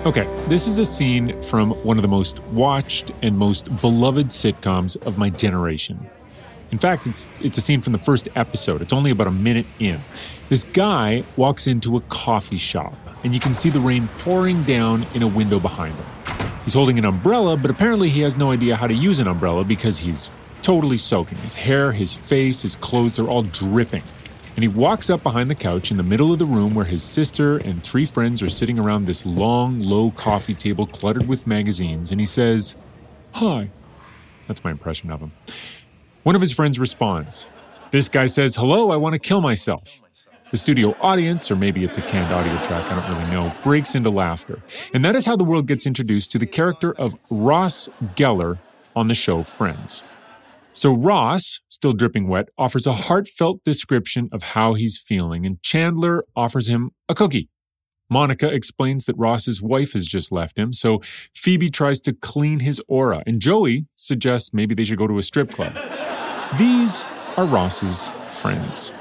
Okay, this is a scene from one of the most watched and most beloved sitcoms of my generation. In fact, it's a scene from the first episode. It's only about a minute in. This guy walks into a coffee shop, and you can see the rain pouring down in a window behind him. He's holding an umbrella, but apparently he has no idea how to use an umbrella because he's totally soaking. His hair, his face, his clothes, they're all dripping. And he walks up behind the couch in the middle of the room where his sister and 3 friends are sitting around this long, low coffee table cluttered with magazines, and he says, "Hi." That's my impression of him. One of his friends responds. This guy says, "Hello, I want to kill myself." The studio audience, or maybe it's a canned audio track, I don't really know, breaks into laughter. And that is how the world gets introduced to the character of Ross Geller on the show Friends. So Ross, still dripping wet, offers a heartfelt description of how he's feeling, and Chandler offers him a cookie. Monica explains that Ross's wife has just left him, so Phoebe tries to clean his aura, and Joey suggests maybe they should go to a strip club. These are Ross's friends.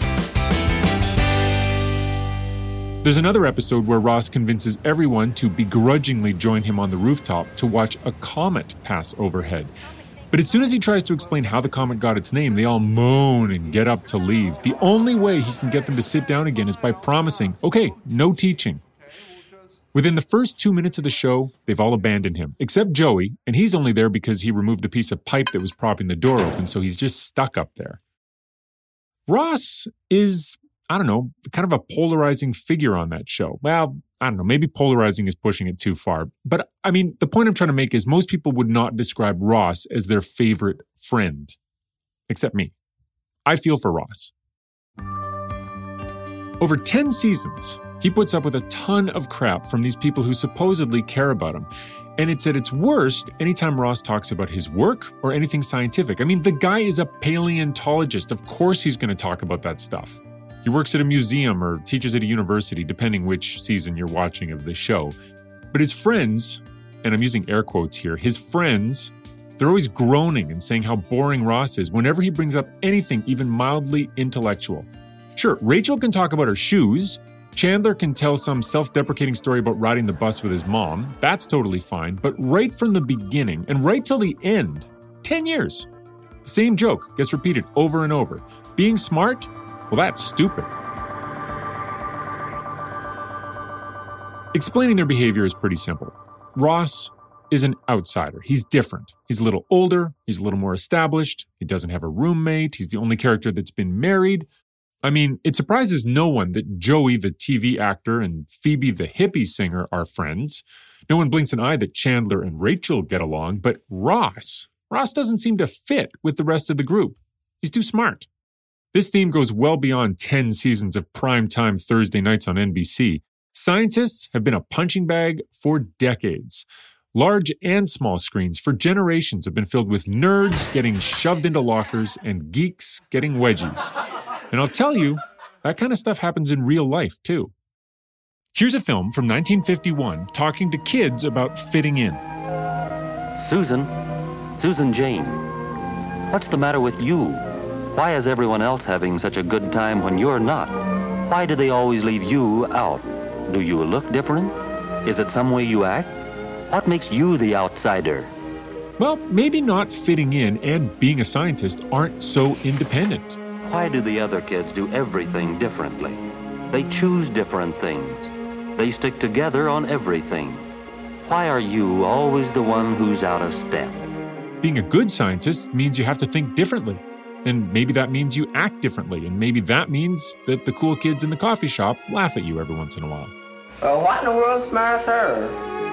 There's another episode where Ross convinces everyone to begrudgingly join him on the rooftop to watch a comet pass overhead. But as soon as he tries to explain how the comet got its name, they all moan and get up to leave. The only way he can get them to sit down again is by promising, okay, no teaching. Within the first 2 minutes of the show, they've all abandoned him, except Joey, and he's only there because he removed a piece of pipe that was propping the door open, so he's just stuck up there. Ross is, kind of a polarizing figure on that show. Well, maybe polarizing is pushing it too far. But, the point I'm trying to make is most people would not describe Ross as their favorite friend. Except me. I feel for Ross. Over 10 seasons, he puts up with a ton of crap from these people who supposedly care about him. And it's at its worst anytime Ross talks about his work or anything scientific. The guy is a paleontologist. Of course he's going to talk about that stuff. He works at a museum or teaches at a university, depending which season you're watching of the show. But his friends, and I'm using air quotes here, his friends, they're always groaning and saying how boring Ross is whenever he brings up anything even mildly intellectual. Sure, Rachel can talk about her shoes. Chandler can tell some self-deprecating story about riding the bus with his mom. That's totally fine. But right from the beginning and right till the end, 10 years, the same joke gets repeated over and over. Being smart? Well, that's stupid. Explaining their behavior is pretty simple. Ross is an outsider. He's different. He's a little older. He's a little more established. He doesn't have a roommate. He's the only character that's been married. It surprises no one that Joey, the TV actor, and Phoebe, the hippie singer, are friends. No one blinks an eye that Chandler and Rachel get along, but Ross doesn't seem to fit with the rest of the group. He's too smart. This theme goes well beyond 10 seasons of primetime Thursday nights on NBC. Scientists have been a punching bag for decades. Large and small screens for generations have been filled with nerds getting shoved into lockers and geeks getting wedgies. And I'll tell you, that kind of stuff happens in real life, too. Here's a film from 1951 talking to kids about fitting in. Susan Jane, what's the matter with you? Why is everyone else having such a good time when you're not? Why do they always leave you out? Do you look different? Is it some way you act? What makes you the outsider? Well, maybe not fitting in and being a scientist aren't so independent. Why do the other kids do everything differently? They choose different things. They stick together on everything. Why are you always the one who's out of step? Being a good scientist means you have to think differently. And maybe that means you act differently, and maybe that means that the cool kids in the coffee shop laugh at you every once in a while. Well, what in the world's the matter with her?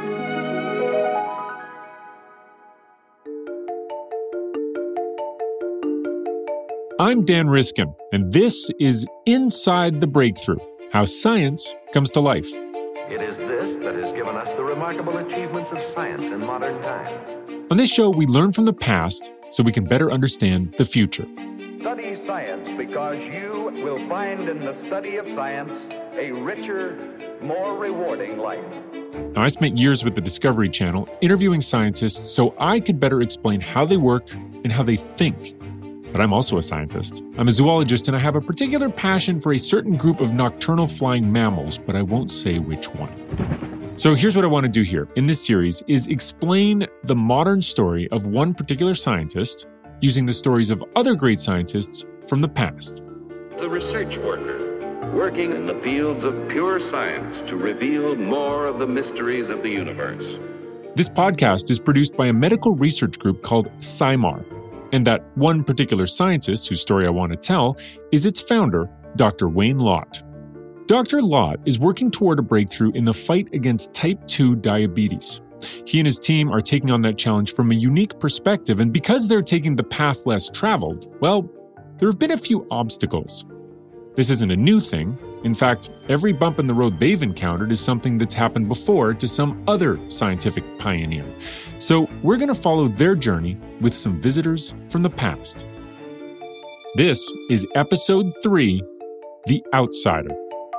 I'm Dan Riskin, and this is Inside the Breakthrough, how science comes to life. It is this that has given us the remarkable achievements of science in modern times. On this show, we learn from the past so we can better understand the future. Study science because you will find in the study of science a richer, more rewarding life. Now, I spent years with the Discovery Channel interviewing scientists so I could better explain how they work and how they think. But I'm also a scientist. I'm a zoologist, and I have a particular passion for a certain group of nocturnal flying mammals, but I won't say which one. So here's what I want to do here in this series is explain the modern story of one particular scientist using the stories of other great scientists from the past. The research worker, working in the fields of pure science to reveal more of the mysteries of the universe. This podcast is produced by a medical research group called SciMar, and that one particular scientist whose story I want to tell is its founder, Dr. Wayne Lott. Dr. Lott is working toward a breakthrough in the fight against type 2 diabetes. He and his team are taking on that challenge from a unique perspective, and because they're taking the path less traveled, well, there have been a few obstacles. This isn't a new thing. In fact, every bump in the road they've encountered is something that's happened before to some other scientific pioneer. So we're going to follow their journey with some visitors from the past. This is Episode 3, The Outsider.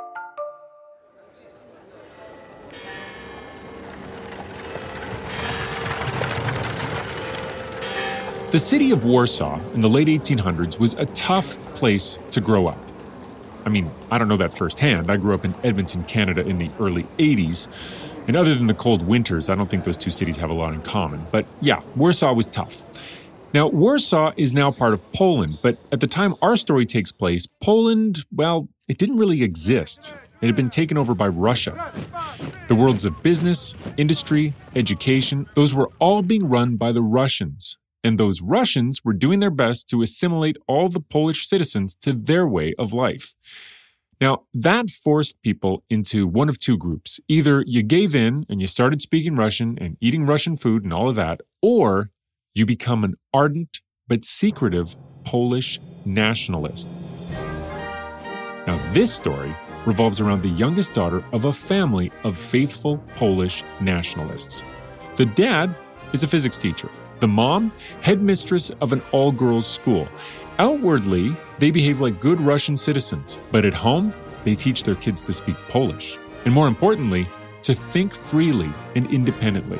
The city of Warsaw in the late 1800s was a tough place to grow up. I mean, I don't know that firsthand. I grew up in Edmonton, Canada in the early 80s. And other than the cold winters, I don't think those two cities have a lot in common. But yeah, Warsaw was tough. Now, Warsaw is now part of Poland, but at the time our story takes place, Poland, well, it didn't really exist. It had been taken over by Russia. The worlds of business, industry, education, those were all being run by the Russians. And those Russians were doing their best to assimilate all the Polish citizens to their way of life. Now, that forced people into one of two groups. Either you gave in and you started speaking Russian and eating Russian food and all of that, or you become an ardent but secretive Polish nationalist. Now, this story revolves around the youngest daughter of a family of faithful Polish nationalists. The dad is a physics teacher. The mom, headmistress of an all-girls school. Outwardly, they behave like good Russian citizens, but at home, they teach their kids to speak Polish. And more importantly, to think freely and independently.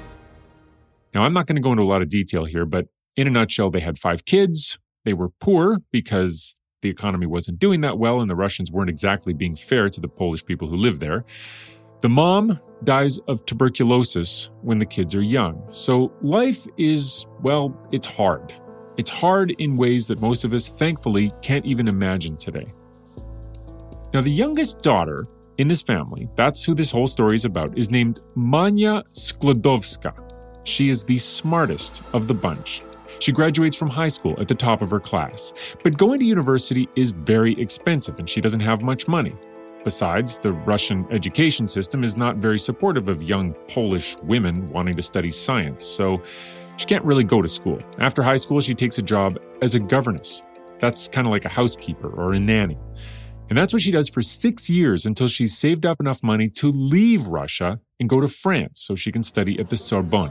Now, I'm not going to go into a lot of detail here, but in a nutshell, they had 5 kids. They were poor because the economy wasn't doing that well, and the Russians weren't exactly being fair to the Polish people who lived there. The mom dies of tuberculosis when the kids are young. So life is, well, it's hard. It's hard in ways that most of us, thankfully, can't even imagine today. Now, the youngest daughter in this family, that's who this whole story is about, is named Mania Sklodowska. She is the smartest of the bunch. She graduates from high school at the top of her class. But going to university is very expensive, and she doesn't have much money. Besides, the Russian education system is not very supportive of young Polish women wanting to study science, so she can't really go to school. After high school, she takes a job as a governess. That's kind of like a housekeeper or a nanny. And that's what she does for 6 years until she's saved up enough money to leave Russia and go to France so she can study at the Sorbonne.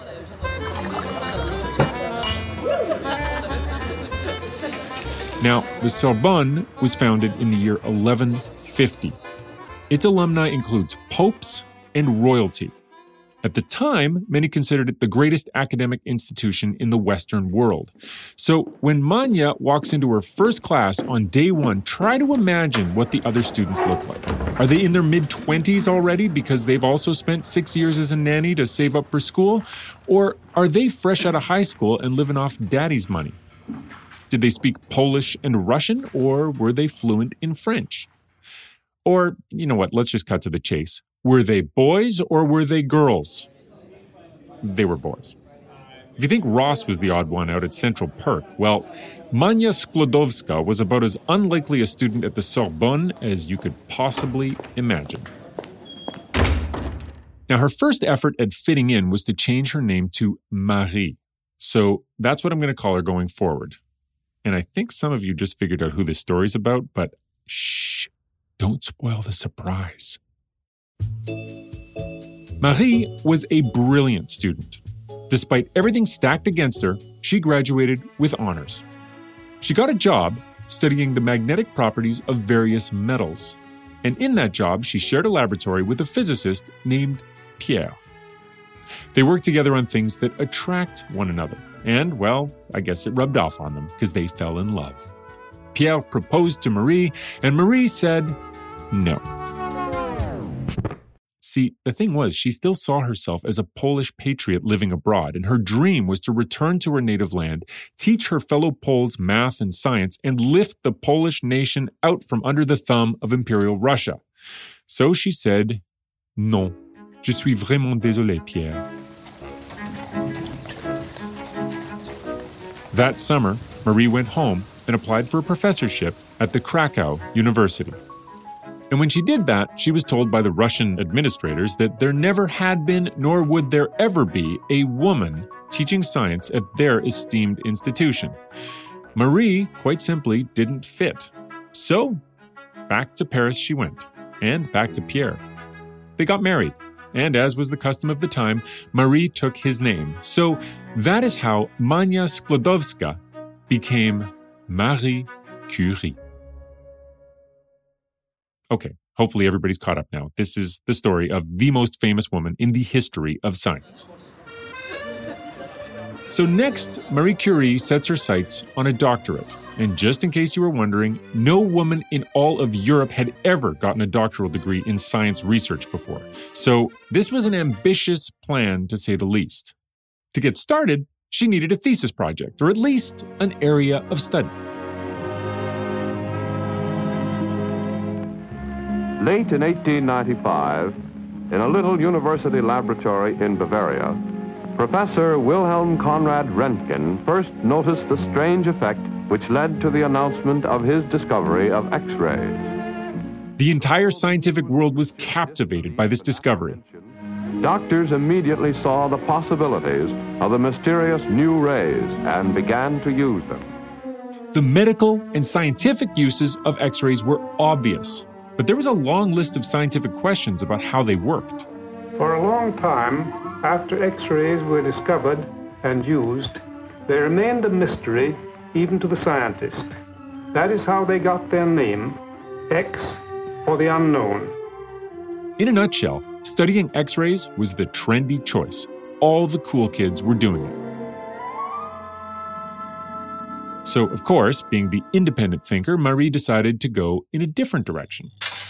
Now, the Sorbonne was founded in the year 1150. Its alumni includes popes and royalty. At the time, many considered it the greatest academic institution in the Western world. So when Manya walks into her first class on day 1, try to imagine what the other students look like. Are they in their mid-20s already because they've also spent 6 years as a nanny to save up for school? Or are they fresh out of high school and living off daddy's money? Did they speak Polish and Russian, or were they fluent in French? Or, you know what, let's just cut to the chase. Were they boys or were they girls? They were boys. If you think Ross was the odd one out at Central Perk, well, Mania Sklodowska was about as unlikely a student at the Sorbonne as you could possibly imagine. Now, her first effort at fitting in was to change her name to Marie. So that's what I'm going to call her going forward. And I think some of you just figured out who this story's about, but shh, don't spoil the surprise. Marie was a brilliant student. Despite everything stacked against her, she graduated with honors. She got a job studying the magnetic properties of various metals. And in that job, she shared a laboratory with a physicist named Pierre. They worked together on things that attract one another. And, well, I guess it rubbed off on them because they fell in love. Pierre proposed to Marie, and Marie said no. See, the thing was, she still saw herself as a Polish patriot living abroad, and her dream was to return to her native land, teach her fellow Poles math and science, and lift the Polish nation out from under the thumb of Imperial Russia. So she said, "Non, je suis vraiment désolée, Pierre." That summer, Marie went home and applied for a professorship at the Krakow University. And when she did that, she was told by the Russian administrators that there never had been, nor would there ever be, a woman teaching science at their esteemed institution. Marie, quite simply, didn't fit. So, back to Paris she went, and back to Pierre. They got married, and as was the custom of the time, Marie took his name. So that is how Mania Sklodowska became Marie Curie. Okay, hopefully everybody's caught up now. This is the story of the most famous woman in the history of science. So next, Marie Curie sets her sights on a doctorate. And just in case you were wondering, no woman in all of Europe had ever gotten a doctoral degree in science research before. So this was an ambitious plan, to say the least. To get started, she needed a thesis project, or at least an area of study. Late in 1895, in a little university laboratory in Bavaria, Professor Wilhelm Conrad Röntgen first noticed the strange effect which led to the announcement of his discovery of X-rays. The entire scientific world was captivated by this discovery. Doctors immediately saw the possibilities of the mysterious new rays and began to use them. The medical and scientific uses of X-rays were obvious, but there was a long list of scientific questions about how they worked. For a long time, after X-rays were discovered and used, they remained a mystery even to the scientist. That is how they got their name, X, or the unknown. In a nutshell, studying X-rays was the trendy choice. All the cool kids were doing it. So, of course, being the independent thinker, Marie decided to go in a different direction.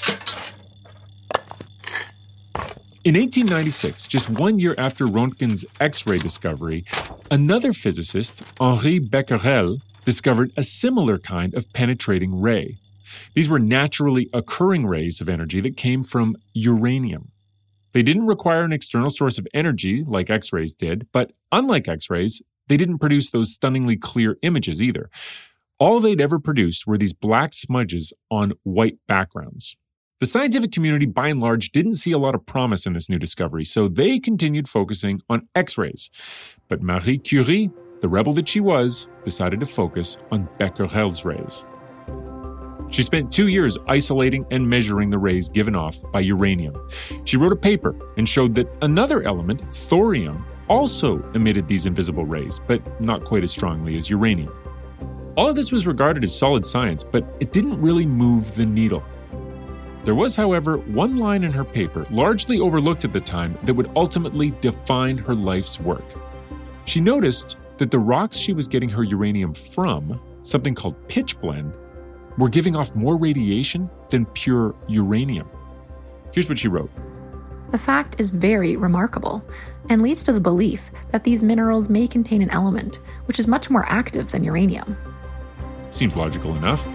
In 1896, just 1 year after Röntgen's X-ray discovery, another physicist, Henri Becquerel, discovered a similar kind of penetrating ray. These were naturally occurring rays of energy that came from uranium. They didn't require an external source of energy like X-rays did, but unlike X-rays, they didn't produce those stunningly clear images either. All they'd ever produced were these black smudges on white backgrounds. The scientific community, by and large, didn't see a lot of promise in this new discovery, so they continued focusing on X-rays. But Marie Curie, the rebel that she was, decided to focus on Becquerel's rays. She spent 2 years isolating and measuring the rays given off by uranium. She wrote a paper and showed that another element, thorium, also emitted these invisible rays, but not quite as strongly as uranium. All of this was regarded as solid science, but it didn't really move the needle. There was, however, one line in her paper, largely overlooked at the time, that would ultimately define her life's work. She noticed that the rocks she was getting her uranium from, something called pitchblende, were giving off more radiation than pure uranium. Here's what she wrote. The fact is very remarkable and leads to the belief that these minerals may contain an element which is much more active than uranium. Seems logical enough.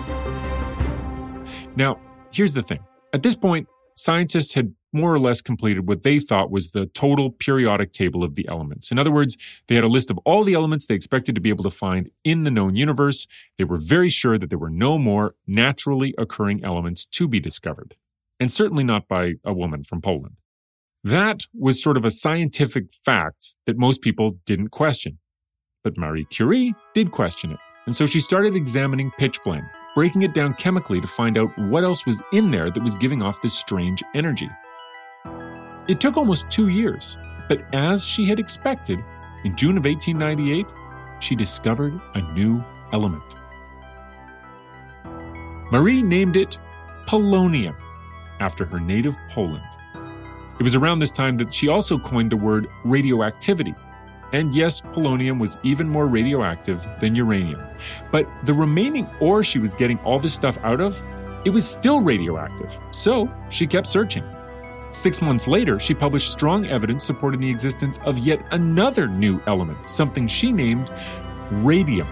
Now, here's the thing. At this point, scientists had more or less completed what they thought was the total periodic table of the elements. In other words, they had a list of all the elements they expected to be able to find in the known universe. They were very sure that there were no more naturally occurring elements to be discovered, and certainly not by a woman from Poland. That was sort of a scientific fact that most people didn't question. But Marie Curie did question it. And so she started examining pitchblende, breaking it down chemically to find out what else was in there that was giving off this strange energy. It took almost 2 years, but as she had expected, in June of 1898, she discovered a new element. Marie named it polonium, after her native Poland. It was around this time that she also coined the word radioactivity. And yes, polonium was even more radioactive than uranium. But the remaining ore she was getting all this stuff out of, it was still radioactive. So she kept searching. 6 months later, she published strong evidence supporting the existence of yet another new element, something she named radium.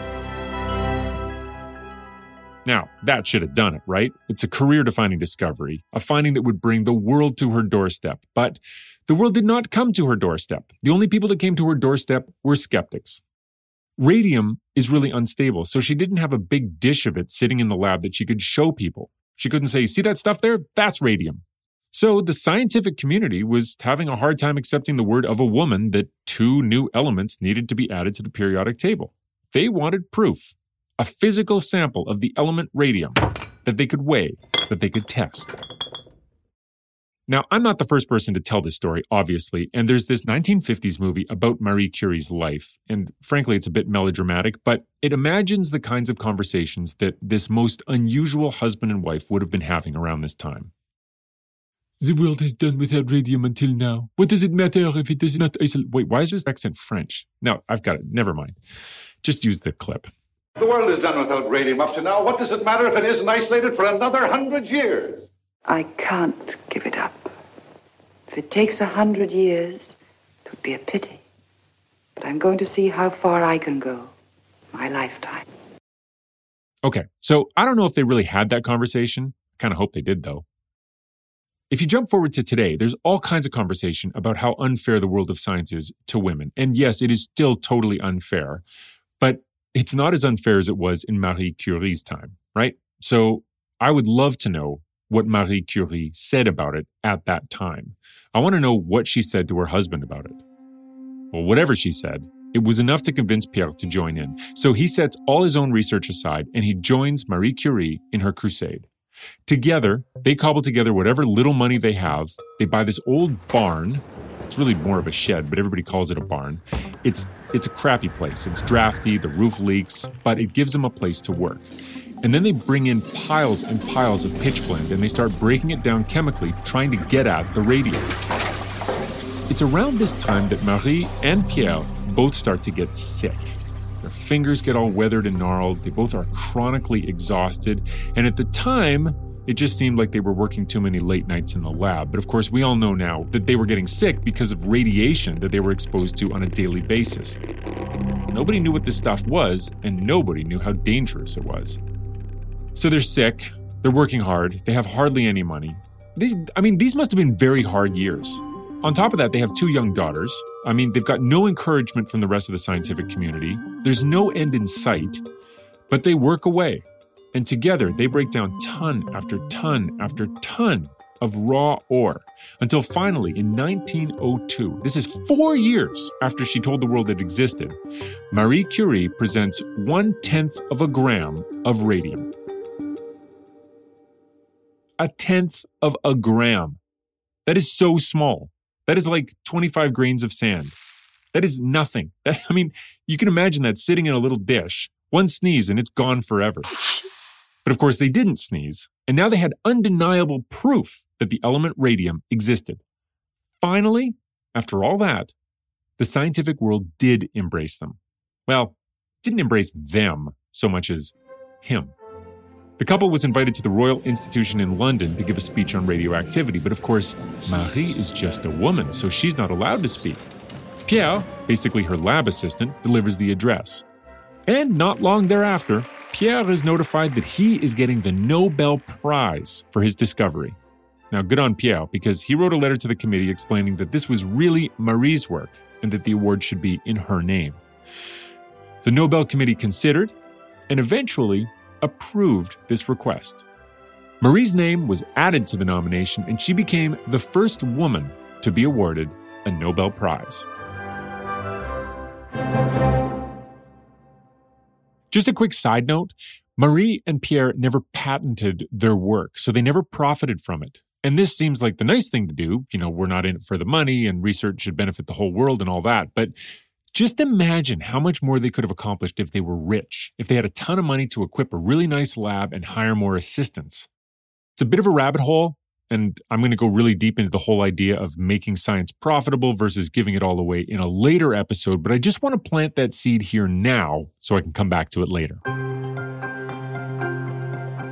Now, that should have done it, right? It's a career-defining discovery, a finding that would bring the world to her doorstep. But the world did not come to her doorstep. The only people that came to her doorstep were skeptics. Radium is really unstable, so she didn't have a big dish of it sitting in the lab that she could show people. She couldn't say, see that stuff there? That's radium. So the scientific community was having a hard time accepting the word of a woman that 2 new elements needed to be added to the periodic table. They wanted proof. A physical sample of the element radium that they could weigh, that they could test. Now, I'm not the first person to tell this story, obviously, and there's this 1950s movie about Marie Curie's life, and frankly, it's a bit melodramatic, but it imagines the kinds of conversations that this most unusual husband and wife would have been having around this time. The world has done without radium until now. What does it matter if it does not isolate? Wait, why is this accent French? No, I've got it. Never mind. Just use the clip. The world is done without radium up to now. What does it matter if it isn't isolated for another 100 years? I can't give it up. If it takes 100 years, it would be a pity. But I'm going to see how far I can go. My lifetime. Okay, so I don't know if they really had that conversation. I kind of hope they did, though. If you jump forward to today, there's all kinds of conversation about how unfair the world of science is to women. And yes, it is still totally unfair. But it's not as unfair as it was in Marie Curie's time, right? So I would love to know what Marie Curie said about it at that time. I want to know what she said to her husband about it. Well, whatever she said, it was enough to convince Pierre to join in. So he sets all his own research aside and he joins Marie Curie in her crusade. Together, they cobble together whatever little money they have. They buy this old barn. It's really more of a shed, but everybody calls it a barn. It's a crappy place. It's drafty, the roof leaks, but it gives them a place to work. And then they bring in piles and piles of pitchblende, and they start breaking it down chemically, trying to get at the radium. It's around this time that Marie and Pierre both start to get sick. Their fingers get all weathered and gnarled. They both are chronically exhausted. And at the time, it just seemed like they were working too many late nights in the lab. But of course, we all know now that they were getting sick because of radiation that they were exposed to on a daily basis. Nobody knew what this stuff was, and nobody knew how dangerous it was. So they're sick, they're working hard, they have hardly any money. These must have been very hard years. On top of that, they have 2 young daughters. They've got no encouragement from the rest of the scientific community. There's no end in sight, but they work away. And together, they break down ton after ton after ton of raw ore until finally in 1902, this is 4 years after she told the world it existed, Marie Curie presents 1/10 of a gram of radium. 1/10 of a gram. That is so small. That is like 25 grains of sand. That is nothing. You can imagine that sitting in a little dish. One sneeze and it's gone forever. But of course they didn't sneeze. And now they had undeniable proof that the element radium existed. Finally, after all that, the scientific world did embrace them. Well, didn't embrace them so much as him. The couple was invited to the Royal Institution in London to give a speech on radioactivity, but of course, Marie is just a woman, so she's not allowed to speak. Pierre, basically her lab assistant, delivers the address. And not long thereafter, Pierre is notified that he is getting the Nobel Prize for his discovery. Now, good on Pierre, because he wrote a letter to the committee explaining that this was really Marie's work and that the award should be in her name. The Nobel Committee considered and eventually approved this request. Marie's name was added to the nomination, and she became the first woman to be awarded a Nobel Prize. Just a quick side note, Marie and Pierre never patented their work, so they never profited from it. And this seems like the nice thing to do. We're not in it for the money, and research should benefit the whole world and all that, but just imagine how much more they could have accomplished if they were rich, if they had a ton of money to equip a really nice lab and hire more assistants. It's a bit of a rabbit hole, and I'm going to go really deep into the whole idea of making science profitable versus giving it all away in a later episode, but I just want to plant that seed here now so I can come back to it later.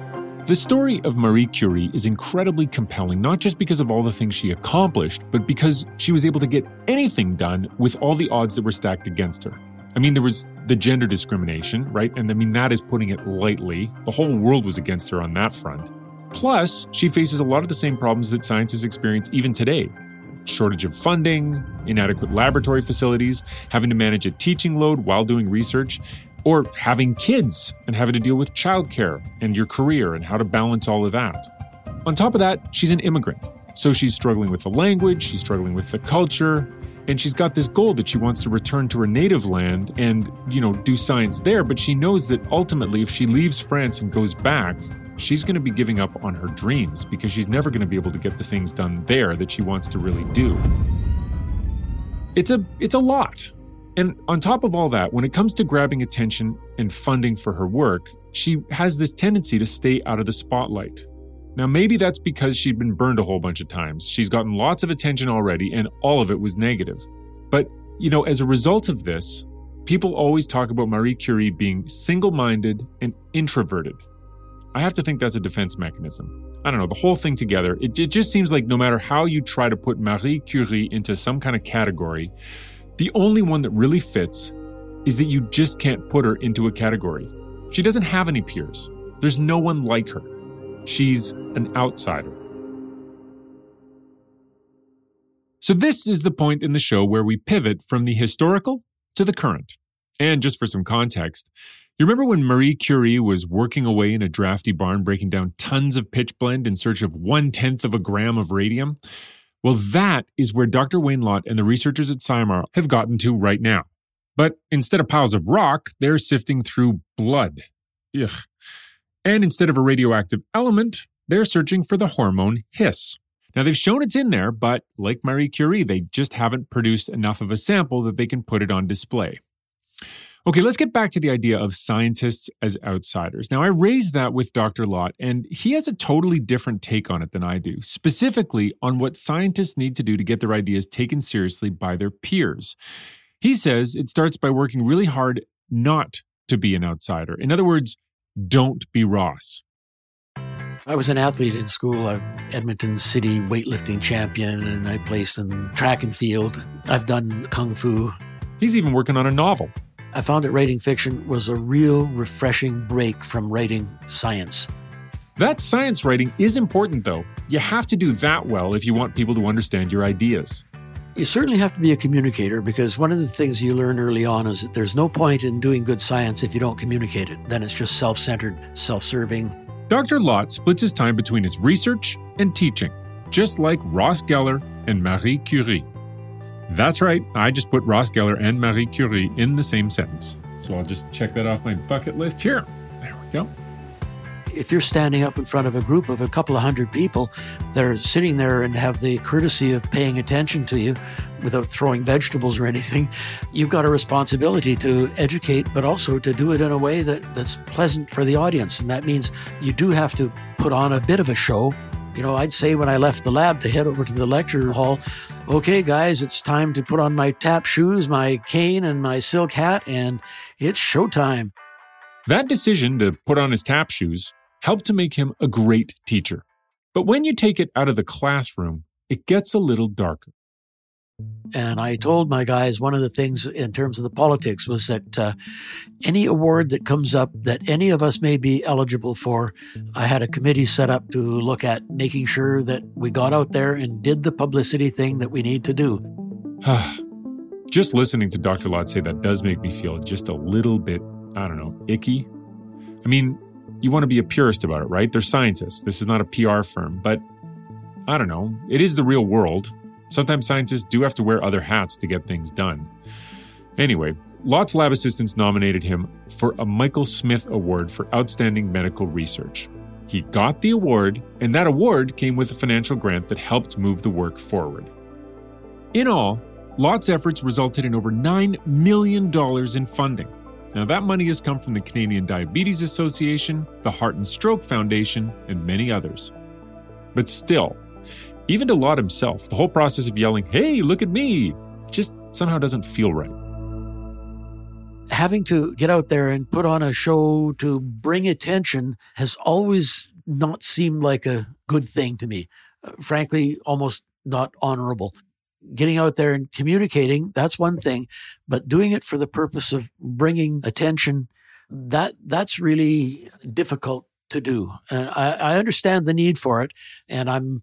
The story of Marie Curie is incredibly compelling, not just because of all the things she accomplished, but because she was able to get anything done with all the odds that were stacked against her. I mean, there was the gender discrimination, right? And I mean, that is putting it lightly. The whole world was against her on that front. Plus, she faces a lot of the same problems that scientists experience even today. Shortage of funding, inadequate laboratory facilities, having to manage a teaching load while doing research, or having kids and having to deal with childcare and your career and how to balance all of that. On top of that, she's an immigrant. So she's struggling with the language, she's struggling with the culture, and she's got this goal that she wants to return to her native land and, do science there. But she knows that ultimately, if she leaves France and goes back, she's going to be giving up on her dreams because she's never going to be able to get the things done there that she wants to really do. It's a lot. And on top of all that, when it comes to grabbing attention and funding for her work, she has this tendency to stay out of the spotlight. Now, maybe that's because she'd been burned a whole bunch of times. She's gotten lots of attention already, and all of it was negative. But, as a result of this, people always talk about Marie Curie being single-minded and introverted. I have to think that's a defense mechanism. I don't know, the whole thing together, it just seems like no matter how you try to put Marie Curie into some kind of category, the only one that really fits is that you just can't put her into a category. She doesn't have any peers. There's no one like her. She's an outsider. So this is the point in the show where we pivot from the historical to the current. And just for some context, you remember when Marie Curie was working away in a drafty barn breaking down tons of pitchblende in search of 1/10 of a gram of radium? Well, that is where Dr. Wayne Lott and the researchers at SciMar have gotten to right now. But instead of piles of rock, they're sifting through blood. Ugh. And instead of a radioactive element, they're searching for the hormone His. Now, they've shown it's in there, but like Marie Curie, they just haven't produced enough of a sample that they can put it on display. Okay, let's get back to the idea of scientists as outsiders. Now, I raised that with Dr. Lott, and he has a totally different take on it than I do, specifically on what scientists need to do to get their ideas taken seriously by their peers. He says it starts by working really hard not to be an outsider. In other words, don't be Ross. I was an athlete in school, an Edmonton City weightlifting champion, and I placed in track and field. I've done kung fu. He's even working on a novel. I found that writing fiction was a real refreshing break from writing science. That science writing is important, though. You have to do that well if you want people to understand your ideas. You certainly have to be a communicator, because one of the things you learn early on is that there's no point in doing good science if you don't communicate it. Then it's just self-centered, self-serving. Dr. Lott splits his time between his research and teaching, just like Ross Geller and Marie Curie. That's right, I just put Ross Geller and Marie Curie in the same sentence. So I'll just check that off my bucket list here. There we go. If you're standing up in front of a group of a couple of hundred people that are sitting there and have the courtesy of paying attention to you without throwing vegetables or anything, you've got a responsibility to educate, but also to do it in a way that's pleasant for the audience. And that means you do have to put on a bit of a show. I'd say when I left the lab to head over to the lecture hall, okay, guys, it's time to put on my tap shoes, my cane, and my silk hat, and it's showtime. That decision to put on his tap shoes helped to make him a great teacher. But when you take it out of the classroom, it gets a little darker. And I told my guys one of the things in terms of the politics was that any award that comes up that any of us may be eligible for, I had a committee set up to look at making sure that we got out there and did the publicity thing that we need to do. Just listening to Dr. Lott say that does make me feel just a little bit, icky. I mean, you want to be a purist about it, right? They're scientists. This is not a PR firm, but I don't know. It is the real world. Sometimes scientists do have to wear other hats to get things done. Anyway, Lott's lab assistants nominated him for a Michael Smith Award for Outstanding Medical Research. He got the award, and that award came with a financial grant that helped move the work forward. In all, Lott's efforts resulted in over $9 million in funding. Now, that money has come from the Canadian Diabetes Association, the Heart and Stroke Foundation, and many others. But still, even to Lott himself, the whole process of yelling, "Hey, look at me," just somehow doesn't feel right. Having to get out there and put on a show to bring attention has always not seem like a good thing to me. Frankly, almost not honorable. Getting out there and communicating, that's one thing, but doing it for the purpose of bringing attention, that's really difficult to do. And I understand the need for it, and I'm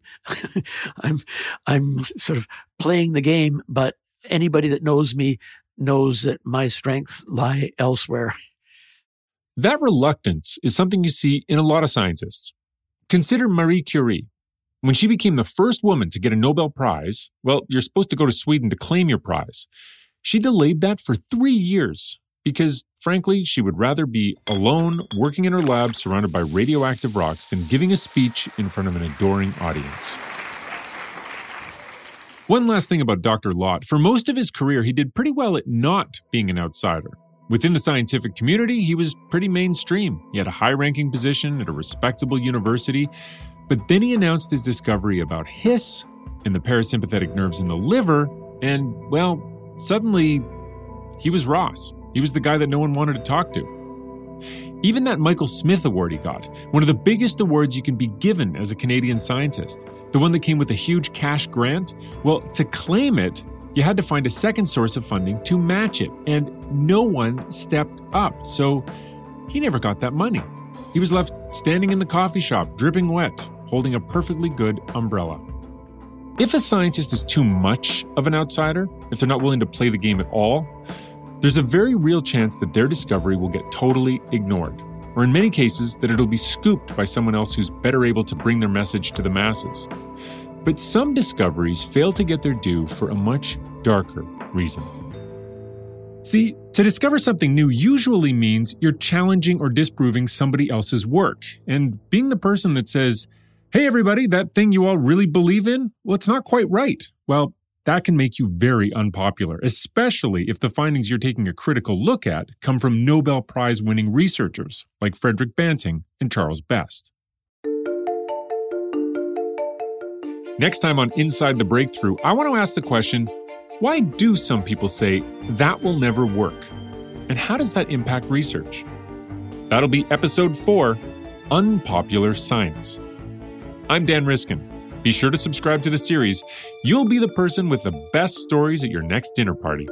sort of playing the game, but anybody that knows me knows that my strengths lie elsewhere. That reluctance is something you see in a lot of scientists. Consider Marie Curie. When she became the first woman to get a Nobel Prize, well, you're supposed to go to Sweden to claim your prize. She delayed that for 3 years because, frankly, she would rather be alone, working in her lab surrounded by radioactive rocks than giving a speech in front of an adoring audience. One last thing about Dr. Lott. For most of his career, he did pretty well at not being an outsider. Within the scientific community, he was pretty mainstream. He had a high-ranking position at a respectable university. But then he announced his discovery about His and the parasympathetic nerves in the liver, and, well, suddenly he was Ross. He was the guy that no one wanted to talk to. Even that Michael Smith Award he got, one of the biggest awards you can be given as a Canadian scientist, the one that came with a huge cash grant, well, to claim it, you had to find a second source of funding to match it, and no one stepped up, so he never got that money. He was left standing in the coffee shop, dripping wet, holding a perfectly good umbrella. If a scientist is too much of an outsider, if they're not willing to play the game at all, there's a very real chance that their discovery will get totally ignored, or in many cases, that it'll be scooped by someone else who's better able to bring their message to the masses. But some discoveries fail to get their due for a much darker reason. See, to discover something new usually means you're challenging or disproving somebody else's work. And being the person that says, hey everybody, that thing you all really believe in, well, it's not quite right. Well, that can make you very unpopular, especially if the findings you're taking a critical look at come from Nobel Prize-winning researchers like Frederick Banting and Charles Best. Next time on Inside the Breakthrough, I want to ask the question, why do some people say that will never work? And how does that impact research? That'll be episode 4, Unpopular Science. I'm Dan Riskin. Be sure to subscribe to the series. You'll be the person with the best stories at your next dinner party.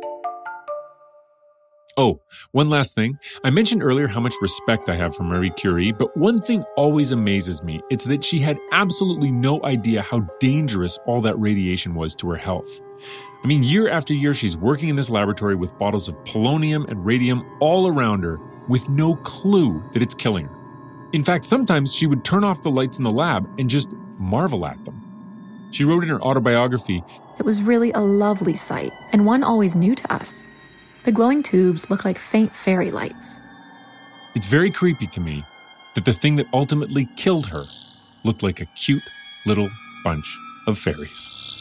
Oh, one last thing. I mentioned earlier how much respect I have for Marie Curie, but one thing always amazes me. It's that she had absolutely no idea how dangerous all that radiation was to her health. I mean, year after year, she's working in this laboratory with bottles of polonium and radium all around her with no clue that it's killing her. In fact, sometimes she would turn off the lights in the lab and just marvel at them. She wrote in her autobiography, "It was really a lovely sight, and one always new to us. The glowing tubes looked like faint fairy lights." It's very creepy to me that the thing that ultimately killed her looked like a cute little bunch of fairies.